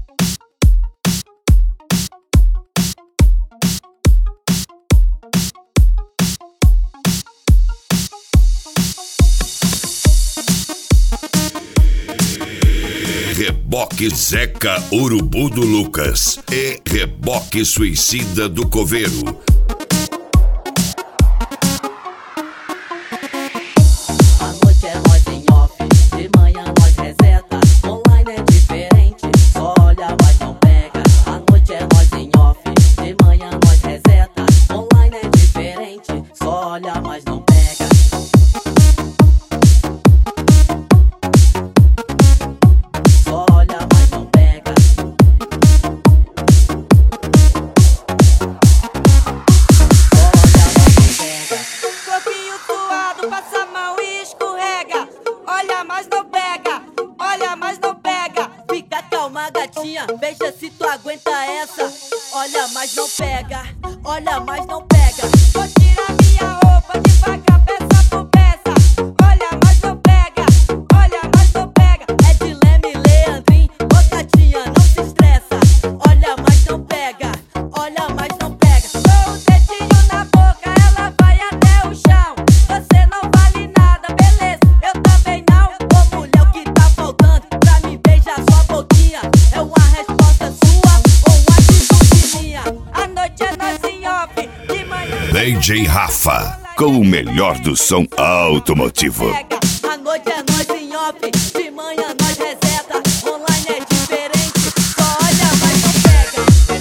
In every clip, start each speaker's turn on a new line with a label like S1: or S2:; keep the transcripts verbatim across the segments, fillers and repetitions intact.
S1: Reboque Zeca Urubu do Lucas e Reboque Suicida do Coveiro.
S2: A noite é nós em off, de manhã nós reseta. Online é diferente, só olha mas não pega. A noite é nós em off, de manhã nós reseta. Online é diferente, só olha mas não pega.
S3: Passa mal e escorrega. Olha, mas não pega. Olha, mas não pega.
S2: Fica calma, gatinha, veja se tu aguenta essa. Olha, mas não pega. Olha, mas não pega.
S3: Vou tirar minha roupa devagar, peça por peça. Olha, mas não pega. Olha, mas não pega.
S2: É de Leme, Leandrinho, ô gatinha, não se estressa. Olha, mas não pega. Olha, mas não pega.
S3: Com o dedinho na boca, ela vai até o chão. Você não vale nada, beleza, eu também não.
S2: Ô mulher, o que tá faltando pra me beijar sua boquinha? É uma resposta sua ou uma atitude minha?
S3: A noite é nós em off, de manhã
S1: D J Rafa, com o melhor do som automotivo.
S2: A noite é nós em off, de manhã nós reseta. Online é diferente, só olha mas não pega.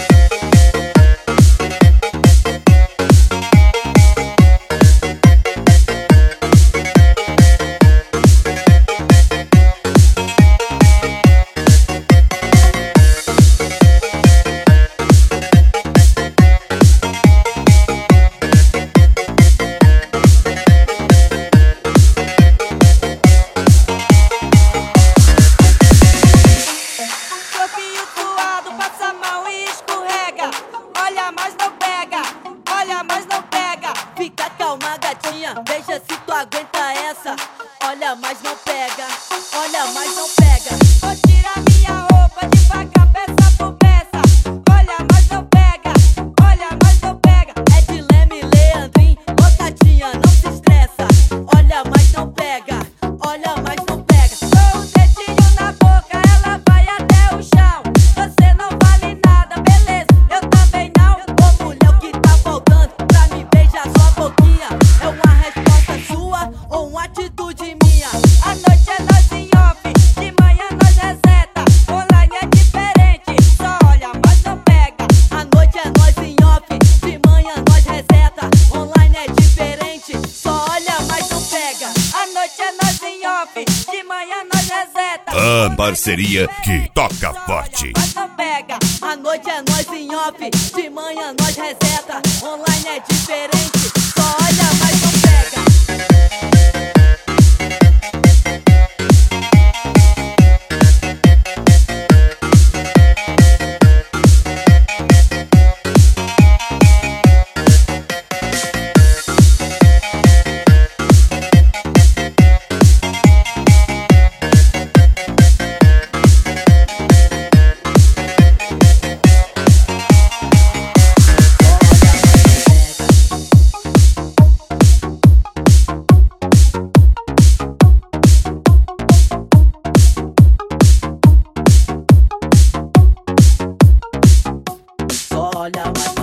S3: corpinho suado, passa mal e escorrega. Olha, mas não pega. Olha, mas não pega.
S2: Fica calma, gatinha, veja se tu aguenta essa. Olha, mas não pega. Olha, mas não pega.
S3: Vou tirar minha roupa devagar, peça por peça. Olha, mas não pega. Olha, mas não pega.
S2: É de Leme, Leandrinho, ô gatinha, não se estressa. Olha, mas não pega. Olha, mas não pega.
S3: Com o dedinho na boca, ela vai até o chão. Você não vale nada, beleza, eu também não.
S2: Ô mulher, o que tá faltando pra me beijar sua boquinha? É uma resposta sua ou uma atitude minha?
S3: A noite é nós em off, de manhã nós reseta. Online é diferente, só olha, mas não pega.
S2: A noite é nós em off, de manhã nós reseta. Online é diferente, só olha mas não pega.
S3: A noite é nós em off, de manhã nós reseta.
S1: A parceria que toca forte.
S3: Mas não pega.
S2: A noite é nós em off, de manhã nós reseta. Online é diferente, só olha mas não pega. Olha, mas